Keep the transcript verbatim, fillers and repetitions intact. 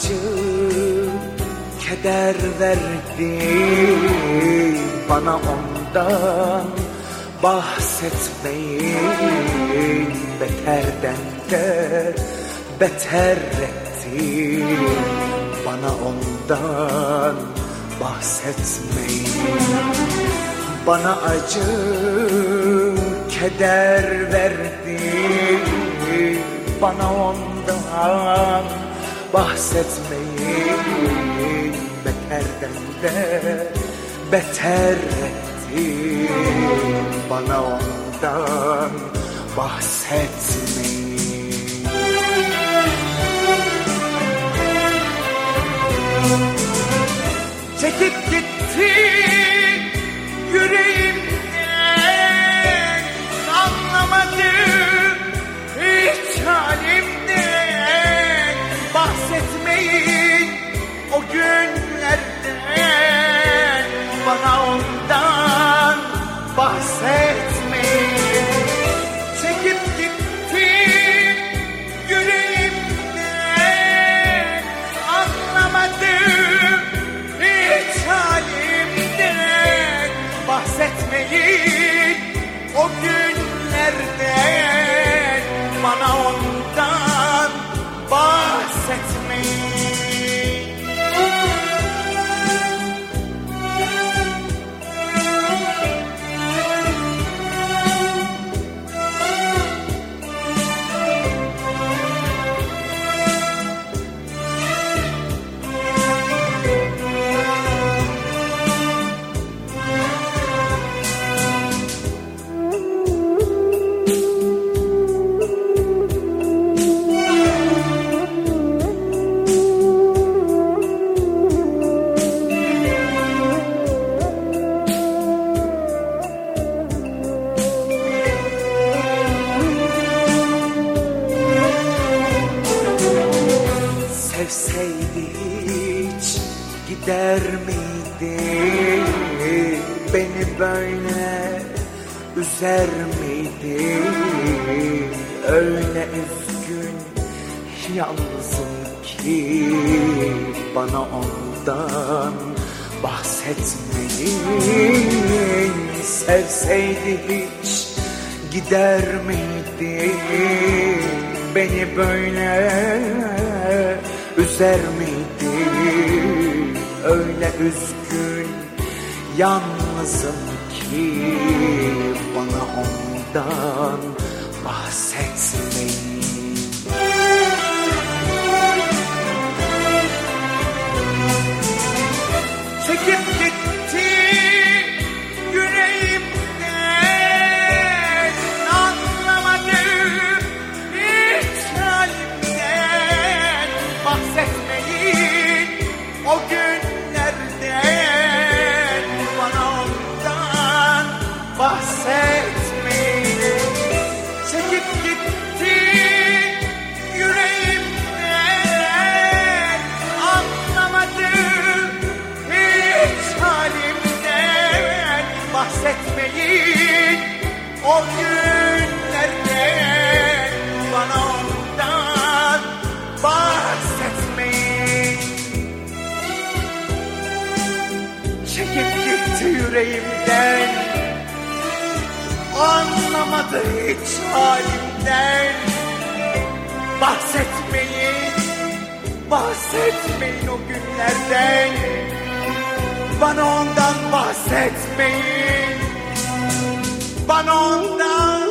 acı, keder verdi. Bana ondan bahsetmeyin, beterden de beter etti. Bana ondan bahsetmeyin. Bana acı, keder verdi. Bana ondan bahsetmeyin, beterden de beter etti. Bana ondan bahsetmeyin. Çekip gitti yüreğimden, anlamadım hiç halimden. Bahsetmeyin o günlerden, bana ondan bahsetmeyin. Çekip gitti yüreğimden, anlamadım hiç halimden. Bahsetmeyin o günlerden, bana ondan bahsetmeyin. Sevseydi hiç gider miydi, beni böyle üzer miydi? Öyle üzgün, yalnızım ki bana ondan bahsetmeyin. Sevseydi hiç gider miydi, beni böyle üzer miydi? Öyle üzgün, yalnızım ki bana ondan bahsetmeyin. Çekip gitti yüreğimden, anlamadım hiç halimden. Bahsetmeyin o günlerden, bana ondan bahsetmeyin. Çekip gitti yüreğimden, anlamadım hiç halimden. Bahsetmeyin o günlerden, bana ondan bahsetmeyin. Çekip gitti yüreğimden, anlamadı hiç halimden. Bahsetmeyin, bahsetmeyin o günlerden, bana ondan bahsetmeyin. Bana ondan